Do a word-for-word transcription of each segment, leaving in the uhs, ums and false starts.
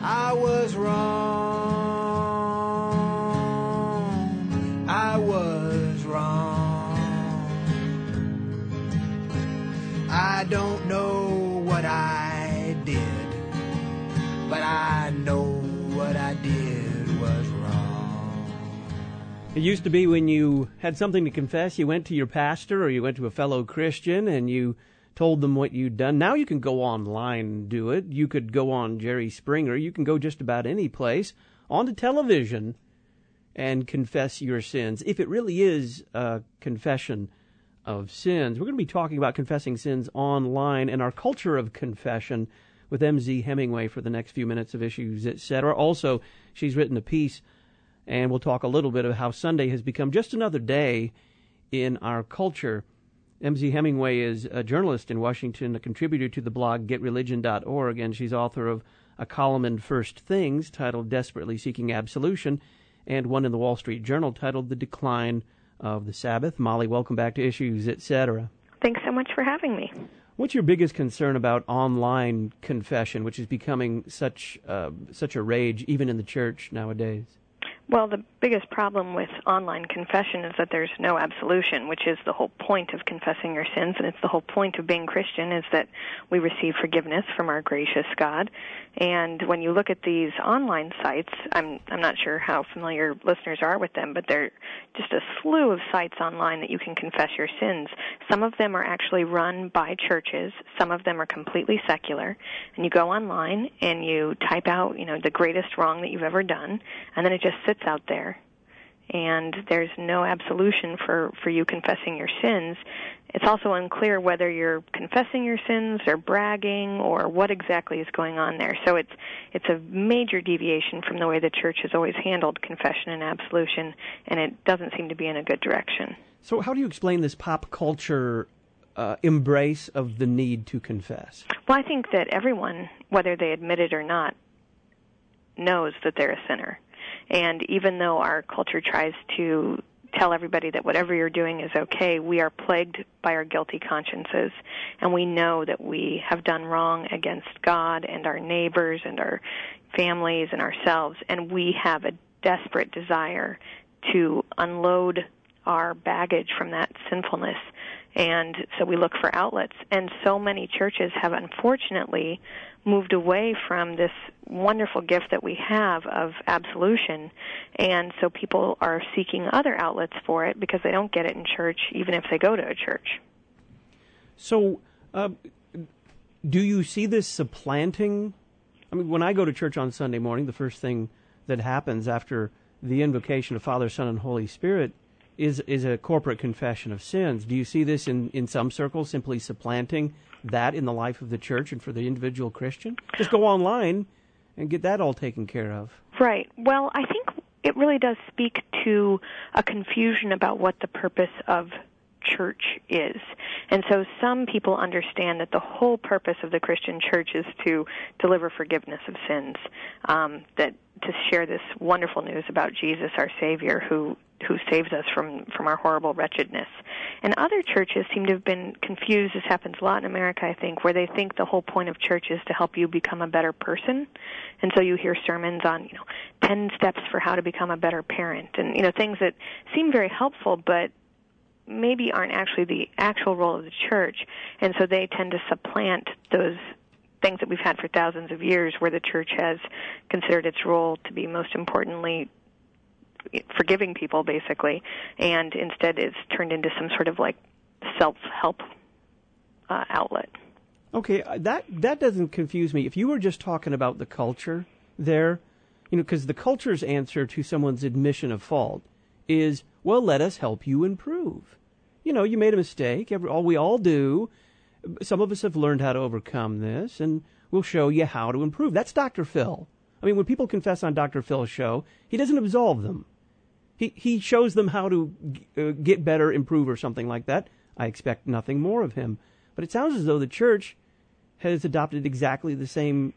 I was wrong. I was wrong. I don't know what I did, but I know what I did was wrong. It used to be when you had something to confess, you went to your pastor or you went to a fellow Christian and you told them what you'd done. Now you can go online and do it. You could go on Jerry Springer. You can go just about any place onto television and confess your sins, if it really is a confession of sins. We're going to be talking about confessing sins online and our culture of confession with M Z Hemingway for the next few minutes of Issues, et cetera. Also, she's written a piece, and we'll talk a little bit of how Sunday has become just another day in our culture. M Z Hemingway is a journalist in Washington, a contributor to the blog get religion dot org, and she's author of a column in First Things titled Desperately Seeking Absolution, and one in the Wall Street Journal titled The Decline of the Sabbath. Molly, welcome back to Issues, et cetera. Thanks so much for having me. What's your biggest concern about online confession, which is becoming such uh, such a rage even in the church nowadays? Well, the biggest problem with online confession is that there's no absolution, which is the whole point of confessing your sins, and it's the whole point of being Christian, is that we receive forgiveness from our gracious God. And when you look at these online sites, I'm I'm not sure how familiar listeners are with them, but they're just a slew of sites online that you can confess your sins. Some of them are actually run by churches. Some of them are completely secular. And you go online and you type out, you know, the greatest wrong that you've ever done, and then it just sits out there. And there's no absolution for, for you confessing your sins. It's also unclear whether you're confessing your sins or bragging or what exactly is going on there. So it's it's a major deviation from the way the church has always handled confession and absolution, and it doesn't seem to be in a good direction. So how do you explain this pop culture uh, embrace of the need to confess? Well, I think that everyone, whether they admit it or not, knows that they're a sinner. And even though our culture tries to tell everybody that whatever you're doing is okay, we are plagued by our guilty consciences. And we know that we have done wrong against God and our neighbors and our families and ourselves. And we have a desperate desire to unload our baggage from that sinfulness. And so we look for outlets. And so many churches have unfortunately moved away from this wonderful gift that we have of absolution. And so people are seeking other outlets for it because they don't get it in church, even if they go to a church. So uh, do you see this supplanting? I mean, when I go to church on Sunday morning, the first thing that happens after the invocation of Father, Son, and Holy Spirit is is a corporate confession of sins. Do you see this in, in some circles simply supplanting that in the life of the church and for the individual Christian? Just go online and get that all taken care of. Right. Well, I think it really does speak to a confusion about what the purpose of church is. And so some people understand that the whole purpose of the Christian church is to deliver forgiveness of sins, um, that to share this wonderful news about Jesus, our Savior, who who saves us from, from our horrible wretchedness. And other churches seem to have been confused. This happens a lot in America, I think, where they think the whole point of church is to help you become a better person. And so you hear sermons on, you know, ten steps for how to become a better parent, and, you know, things that seem very helpful, but maybe aren't actually the actual role of the church. And so they tend to supplant those things that we've had for thousands of years, where the church has considered its role to be most importantly forgiving people, basically, and instead it's turned into some sort of like self-help uh, outlet. Okay, that that doesn't confuse me. If you were just talking about the culture there, you know, because the culture's answer to someone's admission of fault is, well, let us help you improve. You know, you made a mistake. Every, all we all do. Some of us have learned how to overcome this, and we'll show you how to improve. That's Doctor Phil. I mean, when people confess on Doctor Phil's show, he doesn't absolve them. He he shows them how to uh, get better, improve, or something like that. I expect nothing more of him. But it sounds as though the church has adopted exactly the same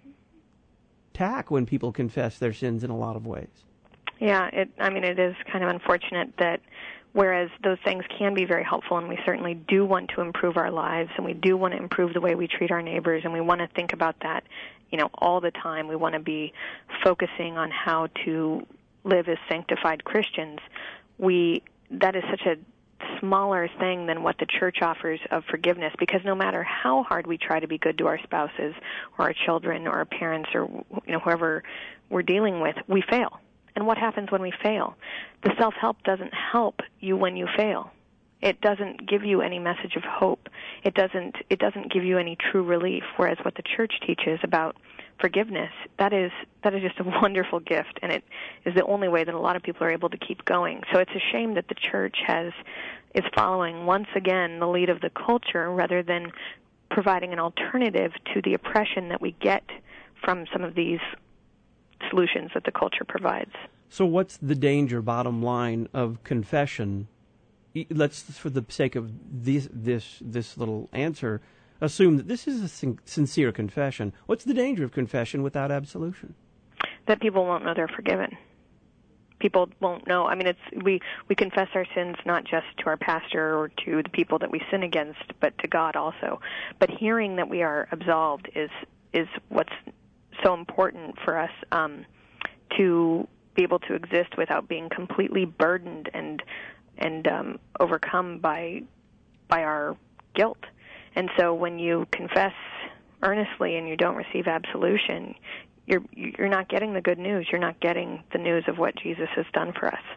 tack when people confess their sins in a lot of ways. Yeah, it, I mean, it is kind of unfortunate that whereas those things can be very helpful, and we certainly do want to improve our lives, and we do want to improve the way we treat our neighbors, and we want to think about that you know, all the time. We want to be focusing on how to live as sanctified Christians. We that is such a smaller thing than what the church offers of forgiveness, because no matter how hard we try to be good to our spouses or our children or our parents or, you know, whoever we're dealing with, we fail. And what happens when we fail? The self-help doesn't help you when you fail. It doesn't give you any message of hope. It doesn't it doesn't give you any true relief, whereas what the church teaches about forgiveness, that is that is just a wonderful gift, and it is the only way that a lot of people are able to keep going. So it's a shame that the church has is following once again the lead of the culture rather than providing an alternative to the oppression that we get from some of these solutions that the culture provides. So what's the danger, bottom line, of confession? Let's, for the sake of this this this little answer, assume that this is a sin- sincere confession. What's the danger of confession without absolution? That people won't know they're forgiven. People won't know. I mean, it's we, we confess our sins not just to our pastor or to the people that we sin against, but to God also. But hearing that we are absolved is is what's so important for us um, to be able to exist without being completely burdened and and um, overcome by by our guilt. And so when you confess earnestly and you don't receive absolution, you're you're not getting the good news. You're not getting the news of what Jesus has done for us.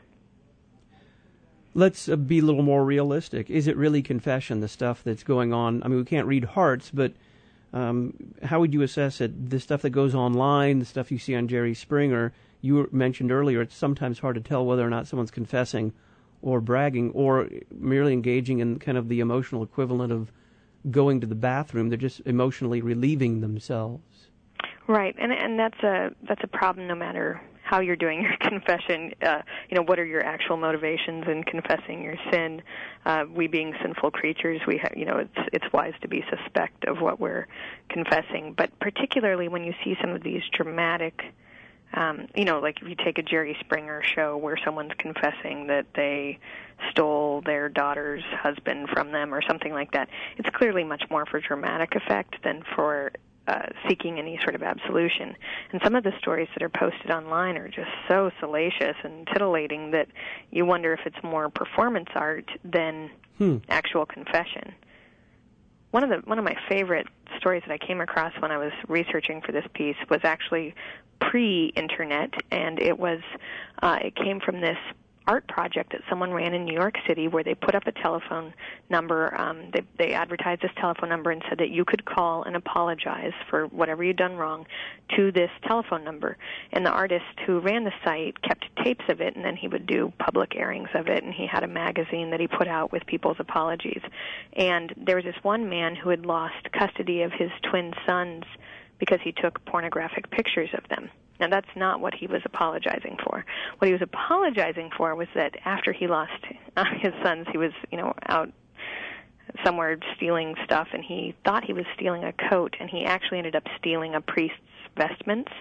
Let's uh, be a little more realistic. Is it really confession, the stuff that's going on? I mean, we can't read hearts, but um, how would you assess it? The stuff that goes online, the stuff you see on Jerry Springer, you mentioned earlier, it's sometimes hard to tell whether or not someone's confessing or bragging or merely engaging in kind of the emotional equivalent of going to the bathroom. They're just emotionally relieving themselves. Right, and and that's a that's a problem no matter how you're doing your confession. Uh, you know, what are your actual motivations in confessing your sin? Uh, we being sinful creatures, we have, you know, it's it's wise to be suspect of what we're confessing. But particularly when you see some of these dramatic, Um, you know, like if you take a Jerry Springer show where someone's confessing that they stole their daughter's husband from them or something like that, it's clearly much more for dramatic effect than for uh, seeking any sort of absolution. And some of the stories that are posted online are just so salacious and titillating that you wonder if it's more performance art than hmm. actual confession. One of the one of my favorite stories that I came across when I was researching for this piece was actually pre-internet, and it was uh, it came from this art project that someone ran in New York City, where they put up a telephone number. Um, they, they advertised this telephone number and said that you could call and apologize for whatever you'd done wrong to this telephone number. And the artist who ran the site kept tapes of it, and then he would do public airings of it, and he had a magazine that he put out with people's apologies. And there was this one man who had lost custody of his twin sons because he took pornographic pictures of them. Now, that's not what he was apologizing for. What he was apologizing for was that after he lost uh, his sons, he was, you know, out somewhere stealing stuff, and he thought he was stealing a coat, and he actually ended up stealing a priest's vestments.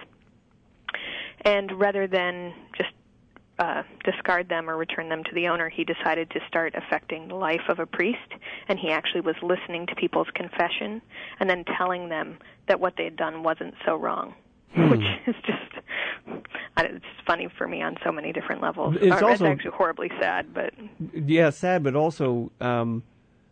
And rather than just uh, discard them or return them to the owner, he decided to start affecting the life of a priest, and he actually was listening to people's confession and then telling them that what they had done wasn't so wrong. Hmm. Which is just, it's funny for me on so many different levels. It's, or, also, it's actually horribly sad, but... Yeah, sad, but also, um,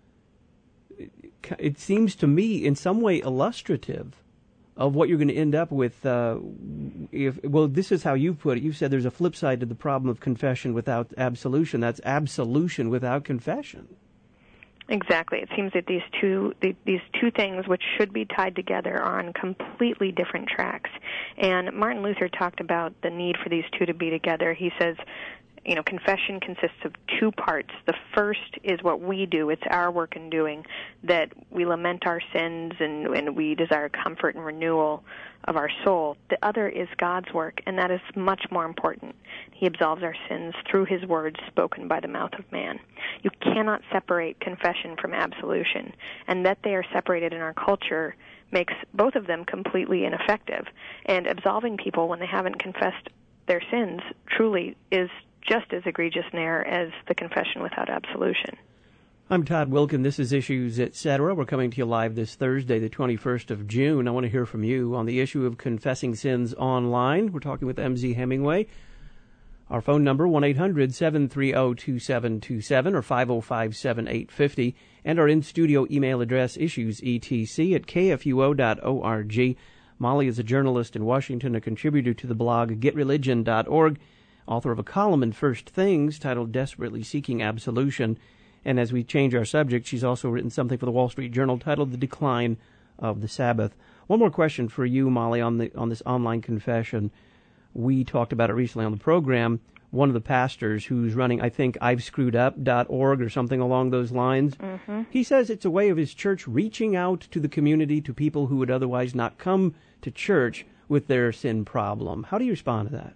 it, it seems to me in some way illustrative of what you're going to end up with. Uh, if Well, this is how you put it. You said there's a flip side to the problem of confession without absolution. That's absolution without confession. Exactly. It seems that these two the, these two things, which should be tied together, are on completely different tracks. And Martin Luther talked about the need for these two to be together. He says, you know, confession consists of two parts. The first is what we do. It's our work in doing, that we lament our sins and, and we desire comfort and renewal of our soul. The other is God's work, and that is much more important. He absolves our sins through his words spoken by the mouth of man. You cannot separate confession from absolution, and that they are separated in our culture makes both of them completely ineffective. And absolving people when they haven't confessed their sins truly is just as egregious an error as the confession without absolution. I'm Todd Wilkin. This is Issues et cetera. We're coming to you live this Thursday, the twenty-first of June. I want to hear from you on the issue of confessing sins online. We're talking with M Z Hemingway. Our phone number, one eight hundred seven three zero two seven two seven or five oh five seven eight five oh. And our in-studio email address, issuesetc at k f u o dot org. Molly is a journalist in Washington, a contributor to the blog get religion dot org, author of a column in First Things titled Desperately Seeking Absolution. And as we change our subject, she's also written something for the Wall Street Journal titled The Decline of the Sabbath. One more question for you, Molly, on the on this online confession. We talked about it recently on the program. One of the pastors who's running, I think, I've screwed up dot org or something along those lines, mm-hmm. he says it's a way of his church reaching out to the community, to people who would otherwise not come to church with their sin problem. How do you respond to that?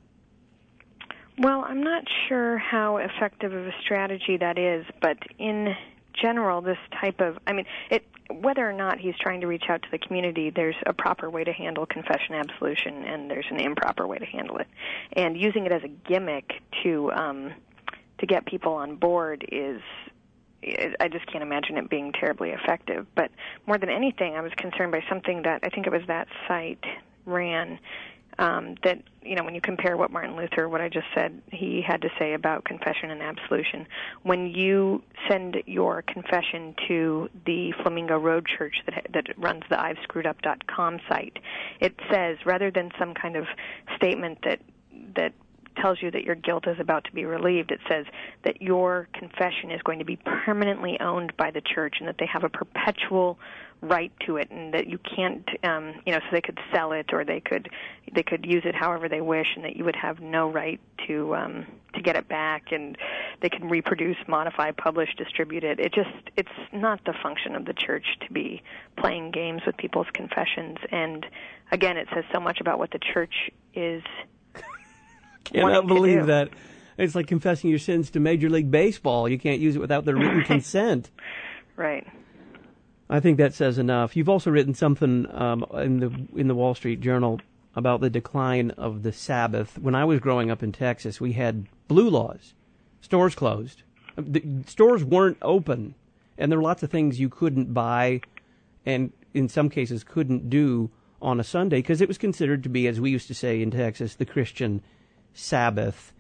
Well, I'm not sure how effective of a strategy that is, but in general, this type of, I mean, it, whether or not he's trying to reach out to the community, there's a proper way to handle confession absolution, and there's an improper way to handle it. And using it as a gimmick to um, to get people on board is, I just can't imagine it being terribly effective. But more than anything, I was concerned by something that I think it was that site ran. Um, that, you know, when you compare what Martin Luther, what I just said, he had to say about confession and absolution, when you send your confession to the Flamingo Road Church that that runs the I've screwed up dot com site, it says, rather than some kind of statement that that tells you that your guilt is about to be relieved, it says that your confession is going to be permanently owned by the church and that they have a perpetual right to it, and that you can't, um, you know, so they could sell it or they could they could use it however they wish, and that you would have no right to um, to get it back, and they can reproduce, modify, publish, distribute it. It just it's not the function of the church to be playing games with people's confessions. And again, it says so much about what the church is. Cannot believe that. It's like confessing your sins to Major League Baseball. You can't use it without their written consent. Right. I think that says enough. You've also written something um, in the in the Wall Street Journal about the decline of the Sabbath. When I was growing up in Texas, we had blue laws. Stores closed. The stores weren't open, and there were lots of things you couldn't buy, and in some cases couldn't do on a Sunday because it was considered to be, as we used to say in Texas, the Christian Sabbath.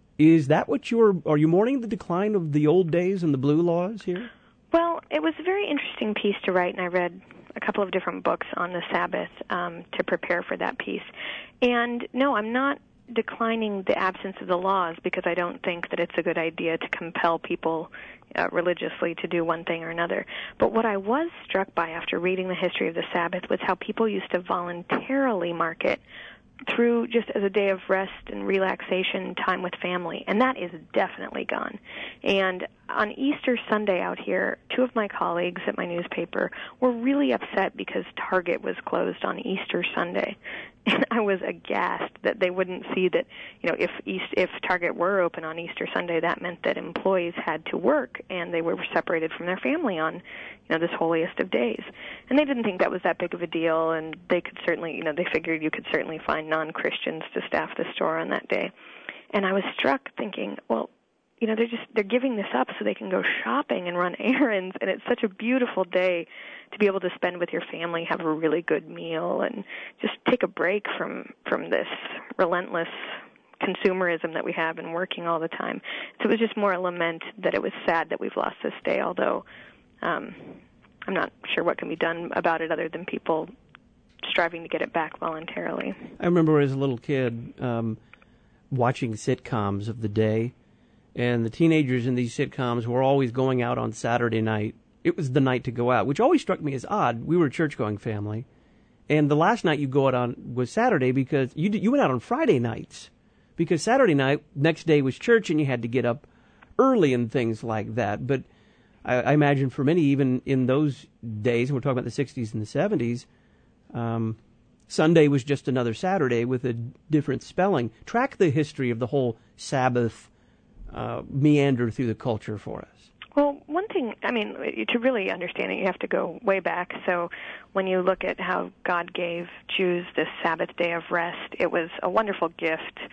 Is that what you're, are you mourning the decline of the old days and the blue laws here? Well, it was a very interesting piece to write, and I read a couple of different books on the Sabbath um, to prepare for that piece. And no, I'm not declining the absence of the laws, because I don't think that it's a good idea to compel people uh, religiously to do one thing or another. But what I was struck by after reading the history of the Sabbath was how people used to voluntarily mark it through just as a day of rest and relaxation, time with family, and that is definitely gone. And on Easter Sunday out here, two of my colleagues at my newspaper were really upset because Target was closed on Easter Sunday. And I was aghast that they wouldn't see that, you know, if East, if Target were open on Easter Sunday, that meant that employees had to work and they were separated from their family on, you know, this holiest of days. And they didn't think that was that big of a deal, and they could certainly, you know, they figured you could certainly find non-Christians to staff the store on that day. And I was struck thinking, well, you know, they're just, they're giving this up so they can go shopping and run errands, and it's such a beautiful day to be able to spend with your family, have a really good meal, and just take a break from, from this relentless consumerism that we have and working all the time. So it was just more a lament that it was sad that we've lost this day, although um, I'm not sure what can be done about it other than people striving to get it back voluntarily. I remember as a little kid um, watching sitcoms of the day, and the teenagers in these sitcoms were always going out on Saturday night. It was the night to go out, which always struck me as odd. We were a church-going family, and the last night you go out on was Saturday because you you went out on Friday nights, because Saturday night, next day was church, and you had to get up early and things like that. But I, I imagine for many, even in those days, and we're talking about the sixties and the seventies, um, Sunday was just another Saturday with a different spelling. Track the history of the whole Sabbath Uh, meander through the culture for us. Well, one thing, I mean, to really understand it, you have to go way back. So when you look at how God gave Jews this Sabbath day of rest, it was a wonderful gift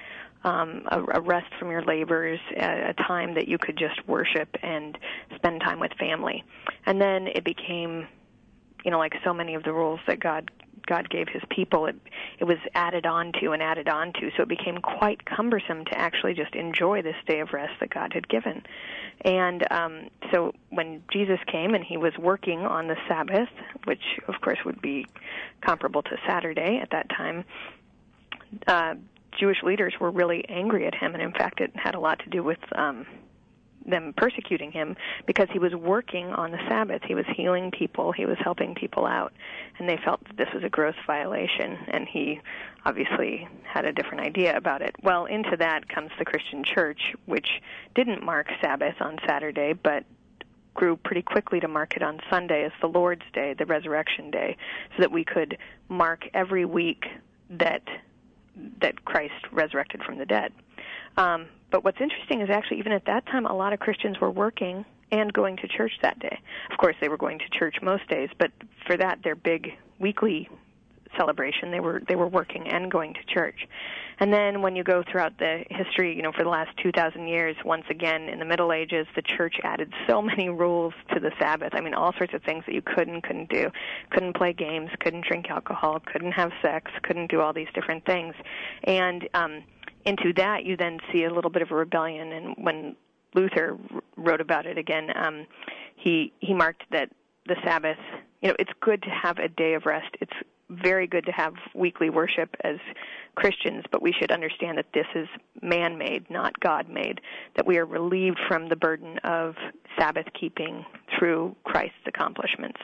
um, a, a rest from your labors, a, a time that you could just worship and spend time with family. And then it became, you know, like so many of the rules that God God gave his people, it it was added on to and added on to, so it became quite cumbersome to actually just enjoy this day of rest that God had given. And um, so when Jesus came and he was working on the Sabbath, which of course would be comparable to Saturday at that time, uh, Jewish leaders were really angry at him, and in fact it had a lot to do with um, them persecuting him because he was working on the Sabbath. He was healing people. He was helping people out. And they felt that this was a gross violation, and he obviously had a different idea about it. Well, into that comes the Christian church, which didn't mark Sabbath on Saturday, but grew pretty quickly to mark it on Sunday as the Lord's Day, the Resurrection Day, so that we could mark every week that that Christ resurrected from the dead. Um, but what's interesting is actually even at that time, a lot of Christians were working and going to church that day. Of course, they were going to church most days, but for that, their big weekly celebration, they were they were working and going to church. And then when you go throughout the history, you know, for the last two thousand years, once again, in the Middle Ages, the church added so many rules to the Sabbath. I mean, all sorts of things that you could and couldn't do. Couldn't play games, couldn't drink alcohol, couldn't have sex, couldn't do all these different things. And um, into that, you then see a little bit of a rebellion. And when Luther wrote about it again, um, he he marked that the Sabbath, you know, it's good to have a day of rest. It's very good to have weekly worship as Christians, but we should understand that this is man-made, not God-made, that we are relieved from the burden of Sabbath keeping through Christ's accomplishments.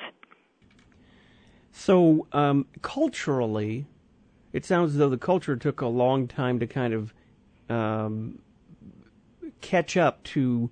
So um, culturally, it sounds as though the culture took a long time to kind of um, catch up to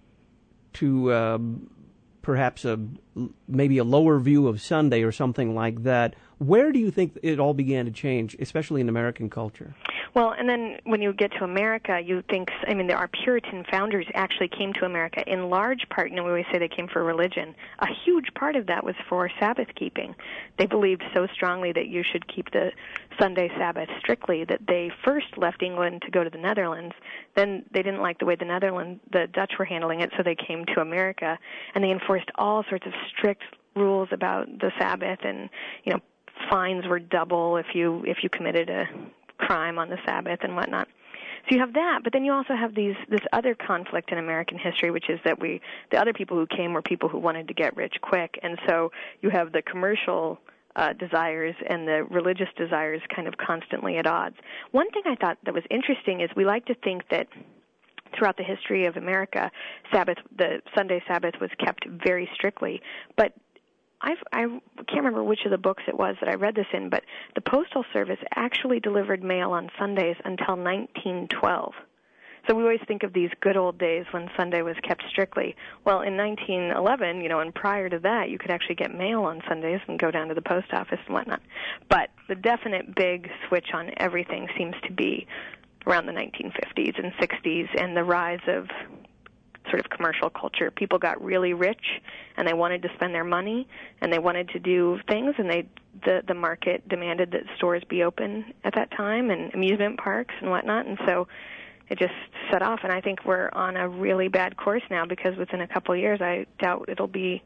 to um, perhaps a maybe a lower view of Sunday or something like that. Where do you think it all began to change, especially in American culture? Well, and then when you get to America, you think, I mean, our Puritan founders actually came to America in large part, you know, we always say they came for religion. A huge part of that was for Sabbath keeping. They believed so strongly that you should keep the Sunday Sabbath strictly that they first left England to go to the Netherlands. Then they didn't like the way the Netherlands, the Dutch were handling it, so they came to America, and they enforced all sorts of strict rules about the Sabbath, and, you know, fines were double if you if you committed a crime on the Sabbath and whatnot. So you have that, but then you also have these this other conflict in American history, which is that we the other people who came were people who wanted to get rich quick, and so you have the commercial uh, desires and the religious desires kind of constantly at odds. One thing I thought that was interesting is we like to think that throughout the history of America, Sabbath, the Sunday Sabbath was kept very strictly, but I've, I can't remember which of the books it was that I read this in, but the Postal Service actually delivered mail on Sundays until nineteen twelve. So we always think of these good old days when Sunday was kept strictly. Well, in nineteen eleven, you know, and prior to that, you could actually get mail on Sundays and go down to the post office and whatnot. But the definite big switch on everything seems to be around the nineteen fifties and sixties and the rise of sort of commercial culture. People got really rich, and they wanted to spend their money, and they wanted to do things, and they the the market demanded that stores be open at that time, and amusement parks and whatnot, and so it just set off. And I think we're on a really bad course now, because within a couple of years, I doubt it'll be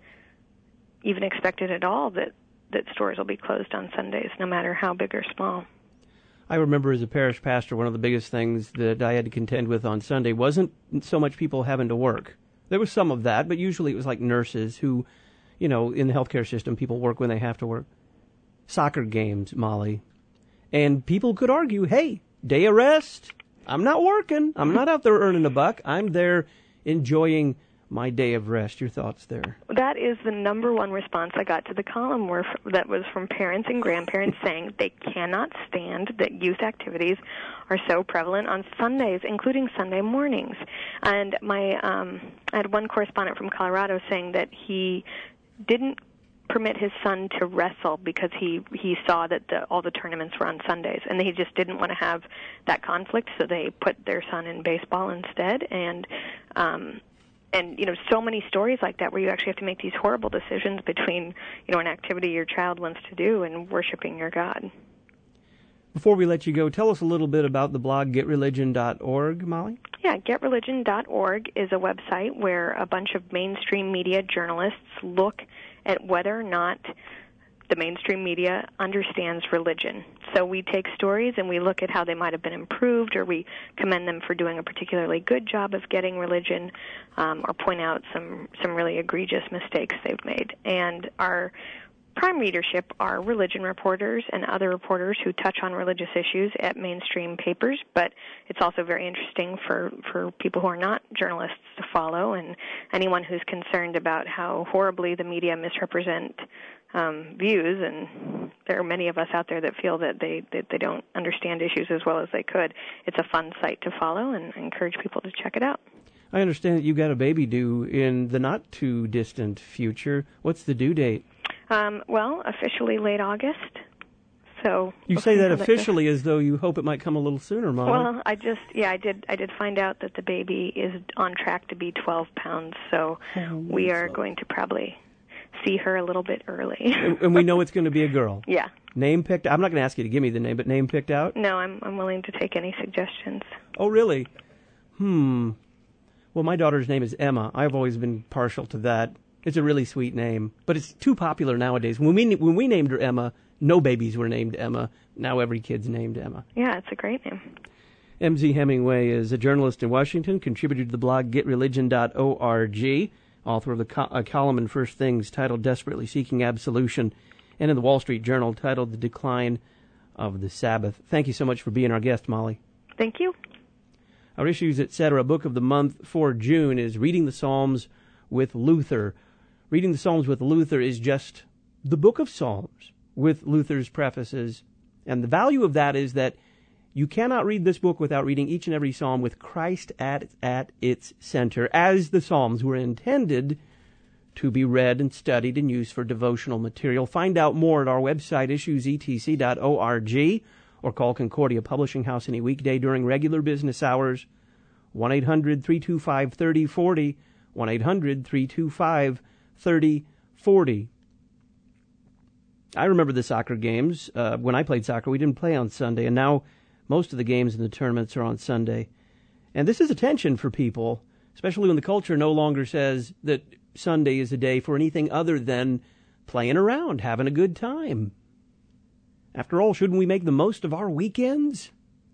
even expected at all that that stores will be closed on Sundays, no matter how big or small. I remember as a parish pastor, one of the biggest things that I had to contend with on Sunday wasn't so much people having to work. There was some of that, but usually it was like nurses who, you know, in the healthcare system, people work when they have to work. Soccer games, Molly. And people could argue, hey, day of rest. I'm not working. I'm not out there earning a buck. I'm there enjoying my day of rest. Your thoughts there? That is the number one response I got to the column, where that was from parents and grandparents saying they cannot stand that youth activities are so prevalent on Sundays, including Sunday mornings. And my um, I had one correspondent from Colorado saying that he didn't permit his son to wrestle because he he saw that the, all the tournaments were on Sundays, and he just didn't want to have that conflict, so they put their son in baseball instead. And um And, you know, so many stories like that where you actually have to make these horrible decisions between, you know, an activity your child wants to do and worshiping your God. Before we let you go, tell us a little bit about the blog get religion dot org, Molly. Yeah, get religion dot org is a website where a bunch of mainstream media journalists look at whether or not the mainstream media understands religion. So we take stories and we look at how they might have been improved, or we commend them for doing a particularly good job of getting religion, um, or point out some, some really egregious mistakes they've made. And our prime readership are religion reporters and other reporters who touch on religious issues at mainstream papers, but it's also very interesting for, for people who are not journalists to follow, and anyone who's concerned about how horribly the media misrepresent um, views, and there are many of us out there that feel that they, that they don't understand issues as well as they could. It's a fun site to follow, and I encourage people to check it out. I understand that you've got a baby due in the not-too-distant future. What's the due date? Um, well, officially late August. So you say that officially as though you hope it might come a little sooner, Molly. Well, I just yeah, I did I did find out that the baby is on track to be twelve pounds. So oh, we are so. going to probably see her a little bit early. and, and we know it's going to be a girl. Yeah. Name picked. I'm not going to ask you to give me the name, but name picked out. No, I'm I'm willing to take any suggestions. Oh, really? Hmm. Well, my daughter's name is Emma. I've always been partial to that. It's a really sweet name, but it's too popular nowadays. When we when we named her Emma, no babies were named Emma. Now every kid's named Emma. Yeah, it's a great name. M Z Hemingway is a journalist in Washington, contributor to the blog get religion dot org, author of the co- a column in First Things titled Desperately Seeking Absolution, and in the Wall Street Journal titled The Decline of the Sabbath. Thank you so much for being our guest, Molly. Thank you. Our Issues, et cetera book of the month for June is Reading the Psalms with Luther. Reading the Psalms with Luther is just the book of Psalms with Luther's prefaces. And the value of that is that you cannot read this book without reading each and every psalm with Christ at, at its center, as the Psalms were intended to be read and studied and used for devotional material. Find out more at our website, issues e t c dot org, or call Concordia Publishing House any weekday during regular business hours, one eight hundred three two five three oh four oh, one eight hundred three two five thirty forty. I remember the soccer games. Uh, when I played soccer, we didn't play on Sunday, and now most of the games in the tournaments are on Sunday. And this is a tension for people, especially when the culture no longer says that Sunday is a day for anything other than playing around, having a good time. After all, shouldn't we make the most of our weekends?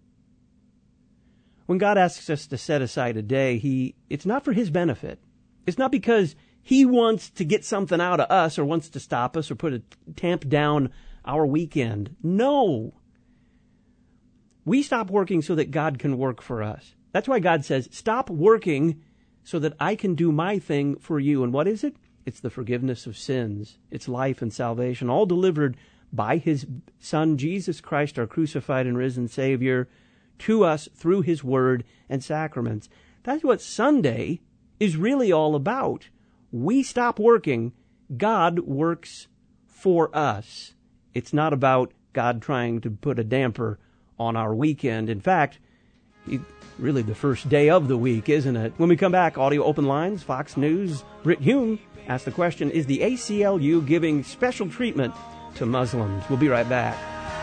When God asks us to set aside a day, he it's not for His benefit. It's not because He wants to get something out of us or wants to stop us or put a tamp down our weekend. No. We stop working so that God can work for us. That's why God says, stop working so that I can do my thing for you. And what is it? It's the forgiveness of sins. It's life and salvation, all delivered by His Son, Jesus Christ, our crucified and risen Savior, to us through His Word and sacraments. That's what Sunday is really all about. We stop working. God works for us. It's not about God trying to put a damper on our weekend. In fact, it, really the first day of the week, isn't it? When we come back, Audio Open Lines, Fox News, Rick Hume asked the question, is the A C L U giving special treatment to Muslims? We'll be right back.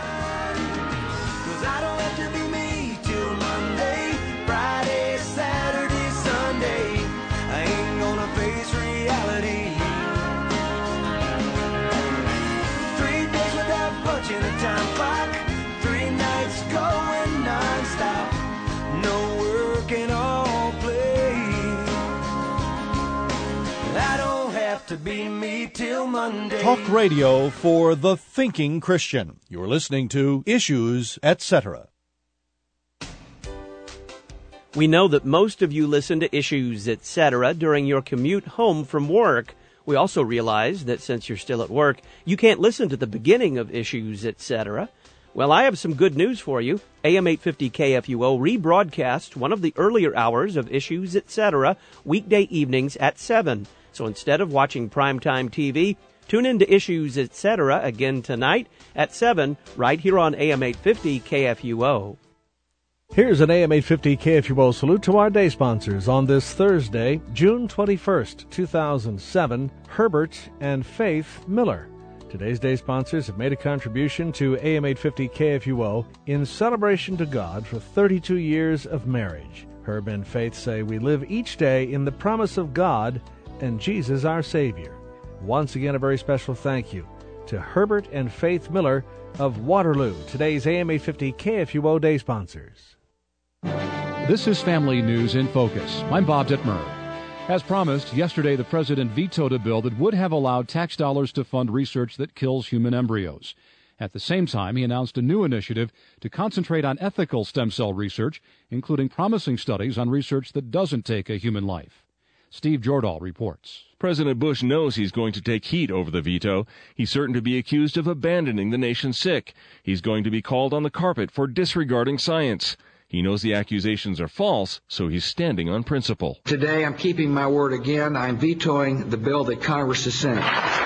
To be me till Monday. Talk radio for the thinking Christian. You're listening to Issues, et cetera. We know that most of you listen to Issues, et cetera during your commute home from work. We also realize that since you're still at work, you can't listen to the beginning of Issues, et cetera. Well, I have some good news for you. A M eight fifty K F U O rebroadcasts one of the earlier hours of Issues, et cetera weekday evenings at seven. So instead of watching primetime T V, tune in to Issues, et cetera again tonight at seven, right here on A M eight fifty K F U O. Here's an A M eight fifty K F U O salute to our day sponsors on this Thursday, June twenty-first, two thousand seven, Herbert and Faith Miller. Today's day sponsors have made a contribution to A M eight fifty K F U O in celebration to God for thirty-two years of marriage. Herb and Faith say we live each day in the promise of God and Jesus our Savior. Once again, a very special thank you to Herbert and Faith Miller of Waterloo, today's A M eight fifty K F U O day sponsors. This is Family News in Focus. I'm Bob Dittmer. As promised, yesterday the President vetoed a bill that would have allowed tax dollars to fund research that kills human embryos. At the same time, he announced a new initiative to concentrate on ethical stem cell research, including promising studies on research that doesn't take a human life. Steve Jordahl reports. President Bush knows he's going to take heat over the veto. He's certain to be accused of abandoning the nation's sick. He's going to be called on the carpet for disregarding science. He knows the accusations are false, so he's standing on principle. Today, I'm keeping my word again. I'm vetoing the bill that Congress has sent.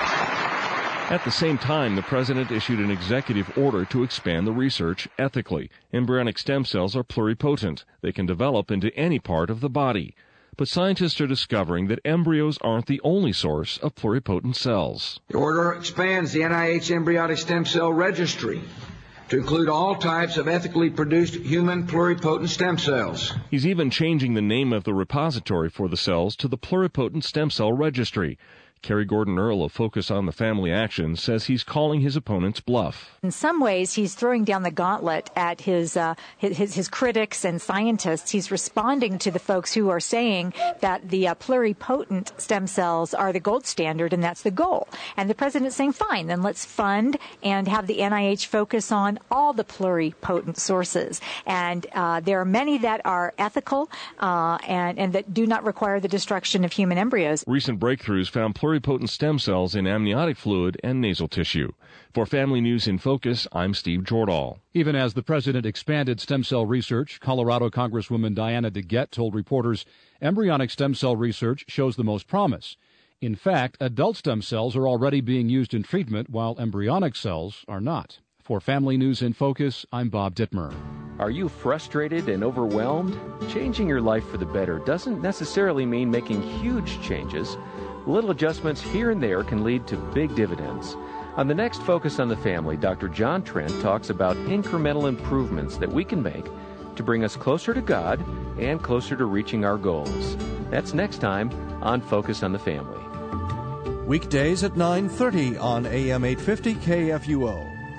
At the same time, the president issued an executive order to expand the research ethically. Embryonic stem cells are pluripotent. They can develop into any part of the body. But scientists are discovering that embryos aren't the only source of pluripotent cells. The order expands the N I H Embryonic Stem Cell Registry to include all types of ethically produced human pluripotent stem cells. He's even changing the name of the repository for the cells to the Pluripotent Stem Cell Registry. Kerry Gordon Earl of Focus on the Family Action says he's calling his opponents bluff. In some ways, he's throwing down the gauntlet at his, uh, his his critics and scientists. He's responding to the folks who are saying that the uh, pluripotent stem cells are the gold standard and that's the goal. And the president's saying, fine, then let's fund and have the N I H focus on all the pluripotent sources. And uh, there are many that are ethical uh, and, and that do not require the destruction of human embryos. Recent breakthroughs found pluripotent pluripotent stem cells in amniotic fluid and nasal tissue. For Family News in Focus, I'm Steve Jordahl. Even as the president expanded stem cell research, Colorado Congresswoman Diana DeGette told reporters embryonic stem cell research shows the most promise. In fact, adult stem cells are already being used in treatment, while embryonic cells are not. For Family News in Focus, I'm Bob Dittmer. Are you frustrated and overwhelmed? Changing your life for the better doesn't necessarily mean making huge changes. Little adjustments here and there can lead to big dividends. On the next Focus on the Family, Doctor John Trent talks about incremental improvements that we can make to bring us closer to God and closer to reaching our goals. That's next time on Focus on the Family. Weekdays at nine thirty on A M eight fifty K F U O.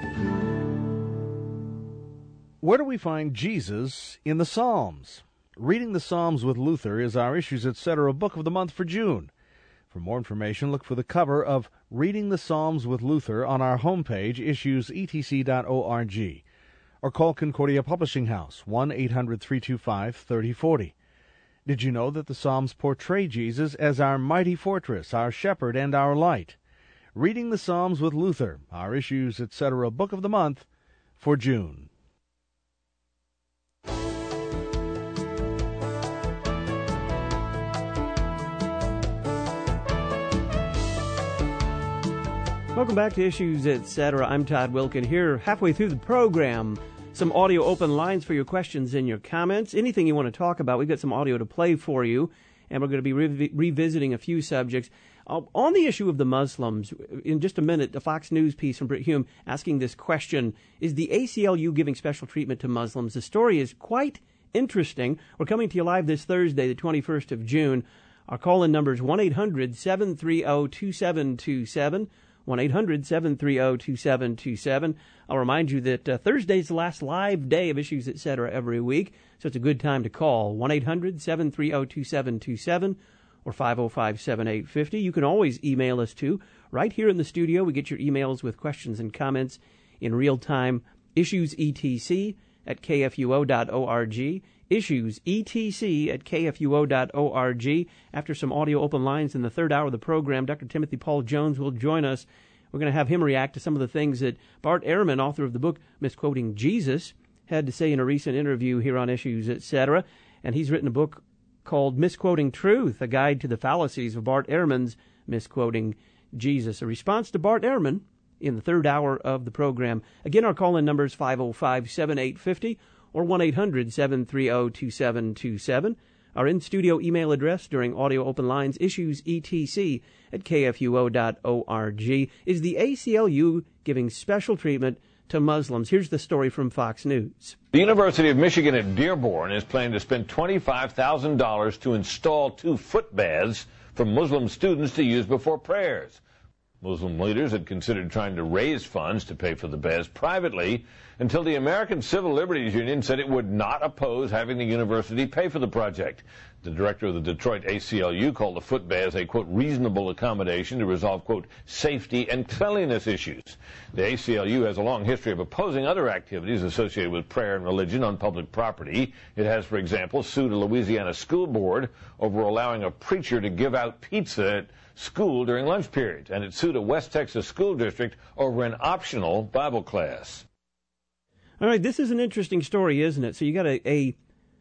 Where do we find Jesus in the Psalms? Reading the Psalms with Luther is our Issues Etc. book of the month for June. For more information, look for the cover of Reading the Psalms with Luther on our homepage, issues e t c dot org, or call Concordia Publishing House, one eight hundred three two five three oh four oh. Did you know that the Psalms portray Jesus as our mighty fortress, our shepherd, and our light? Reading the Psalms with Luther, our Issues Etc. book of the month for June. Welcome back to Issues Etc. I'm Todd Wilkin here, halfway through the program. Some audio open lines for your questions and your comments. Anything you want to talk about, we've got some audio to play for you, and we're going to be re- revisiting a few subjects. Uh, on the issue of the Muslims, in just a minute, the Fox News piece from Britt Hume asking this question, is the A C L U giving special treatment to Muslims? The story is quite interesting. We're coming to you live this Thursday, the twenty-first of June. Our call-in number is one eight hundred seven three zero two seven two seven. one eight hundred seven three zero two seven two seven. I'll remind you that uh, Thursday's the last live day of Issues Etc. every week, so it's a good time to call. one eight hundred seven three zero two seven two seven or five oh five seven eight five oh. You can always email us, too. Right here in the studio, we get your emails with questions and comments in real time. issuesetc at k f u o dot org. issuesetc at k f u o dot org. After some audio open lines in the third hour of the program, Doctor Timothy Paul Jones will join us. We're going to have him react to some of the things that Bart Ehrman, author of the book Misquoting Jesus, had to say in a recent interview here on Issues Etc. And he's written a book called Misquoting Truth, a guide to the fallacies of Bart Ehrman's Misquoting Jesus. A response to Bart Ehrman in the third hour of the program. Again, our call-in number is five oh five seven eight five oh or one eight hundred seven three zero two seven two seven. Our in-studio email address during Audio Open Lines, issuesetc at k f u o dot org. Is the A C L U giving special treatment to Muslims? Here's the story from Fox News. The University of Michigan at Dearborn is planning to spend twenty-five thousand dollars to install two foot baths for Muslim students to use before prayers. Muslim leaders had considered trying to raise funds to pay for the baths privately until the American Civil Liberties Union said it would not oppose having the university pay for the project. The director of the Detroit A C L U called the foot baths a, quote, reasonable accommodation to resolve, quote, safety and cleanliness issues. The A C L U has a long history of opposing other activities associated with prayer and religion on public property. It has, for example, sued a Louisiana school board over allowing a preacher to give out pizza at school during lunch periods, and it sued a West Texas school district over an optional Bible class. All right, this is an interesting story, isn't it? So you got a, a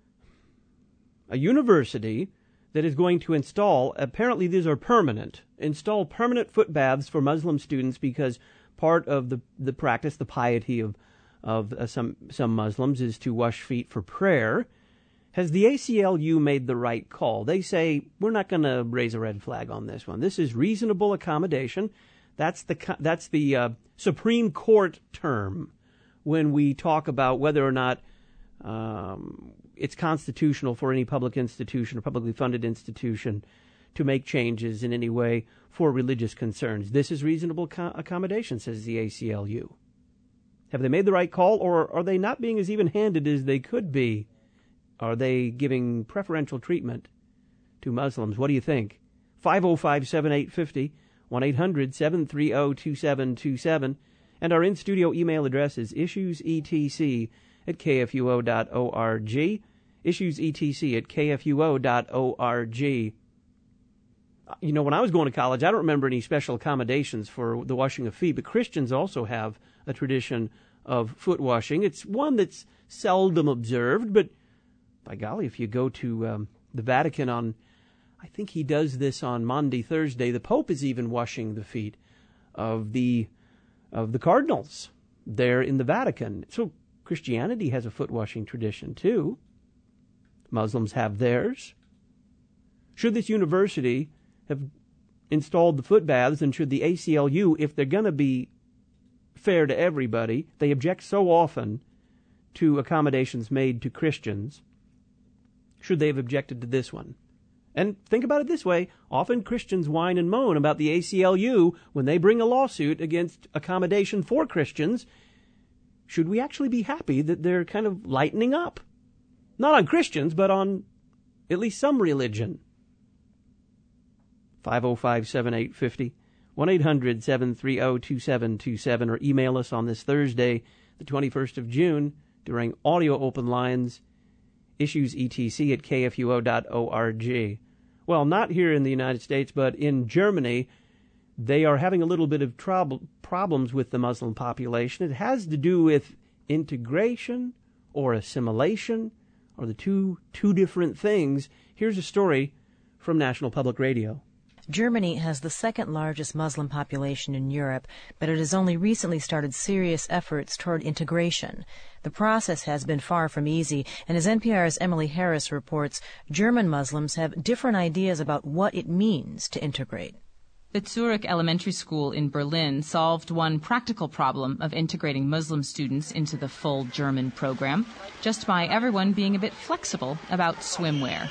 a university that is going to install, apparently these are permanent, install permanent foot baths for Muslim students because part of the, the practice, the piety of, of uh, some, some Muslims is to wash feet for prayer. Has the A C L U made the right call? They say, we're not going to raise a red flag on this one. This is reasonable accommodation. That's the, that's the uh, Supreme Court term when we talk about whether or not um, it's constitutional for any public institution or publicly funded institution to make changes in any way for religious concerns. This is reasonable co- accommodation, says the A C L U. Have they made the right call, or are they not being as even-handed as they could be? Are they giving preferential treatment to Muslims? What do you think? five oh five, seven eight five oh, one eight hundred, seven three zero, two seven two seven. And our in-studio email address is issuesetc at k f u o dot org. Issuesetc at k f u o dot org. You know, when I was going to college, I don't remember any special accommodations for the washing of feet, but Christians also have a tradition of foot washing. It's one that's seldom observed, but by golly, if you go to um, the Vatican on, I think he does this on Maundy Thursday, the Pope is even washing the feet of the of the cardinals there in the Vatican. So Christianity has a foot washing tradition too. Muslims have theirs. Should this university have installed the foot baths, and should the A C L U, if they're going to be fair to everybody, they object so often to accommodations made to Christians, should they have objected to this one? And think about it this way. Often Christians whine and moan about the A C L U when they bring a lawsuit against accommodation for Christians. Should we actually be happy that they're kind of lightening up? Not on Christians, but on at least some religion. five oh five, seven eight five oh, one eight hundred, seven three zero, two seven two seven, or email us on this Thursday, the twenty-first of June, during Audio Open Lines, issuesetc at k f u o dot org. Well, not here in the United States, but in Germany, they are having a little bit of trouble, problems with the Muslim population. It has to do with integration or assimilation, or the two two different things. Here's a story from National Public Radio. Germany has the second largest Muslim population in Europe, but it has only recently started serious efforts toward integration. The process has been far from easy, and as N P R's Emily Harris reports, German Muslims have different ideas about what it means to integrate. The Zurich Elementary School in Berlin solved one practical problem of integrating Muslim students into the full German program, just by everyone being a bit flexible about swimwear.